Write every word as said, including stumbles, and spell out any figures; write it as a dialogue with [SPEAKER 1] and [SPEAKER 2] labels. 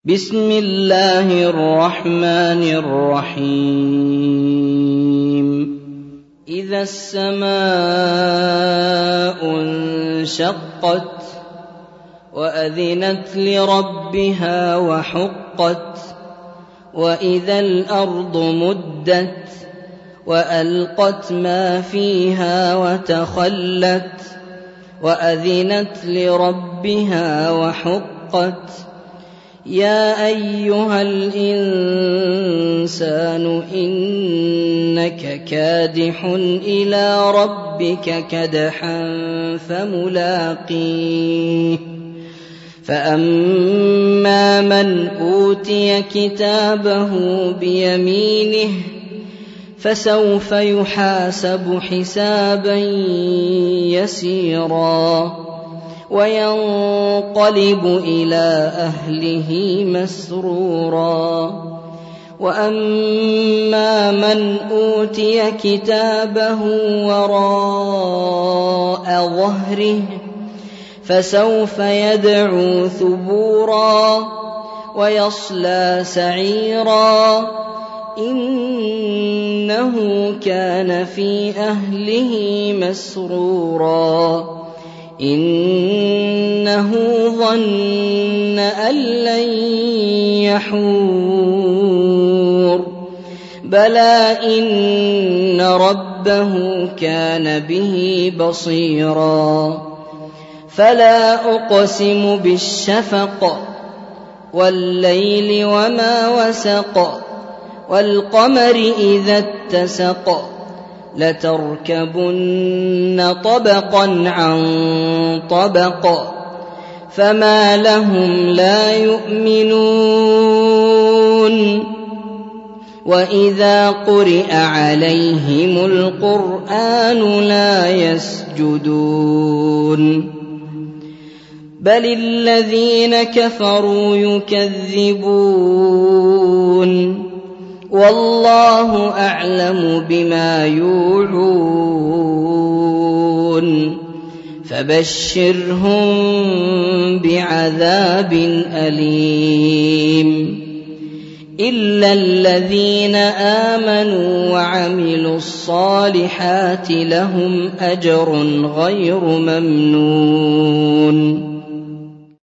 [SPEAKER 1] بسم الله الرحمن الرحيم إذا السماء انشقت وأذنت لربها وحقت وإذا الأرض مدت وألقت ما فيها وتخلت وأذنت لربها وحقت يا أيها الإنسان إنك كادح إلى ربك كدحا فملاقيه فأما من أوتي كتابه بيمينه فسوف يحاسب حسابا يسيرا وينقلب إلى أهله مسرورا وأما من أوتي كتابه وراء ظهره فسوف يدعو ثبورا ويصلى سعيرا إنه كان في أهله مسرورا إنه ظن أن لن يحور بلى إن ربه كان به بصيرا فلا أقسم بالشفق والليل وما وسق والقمر إذا اتسق لتركبن طبقا عن طبق فما لهم لا يؤمنون وإذا قرئ عليهم القرآن لا يسجدون بل الذين كفروا يكذبون والله أعلم بما يوعون فبشرهم بعذاب أليم إلا الذين آمنوا وعملوا الصالحات لهم أجر غير ممنون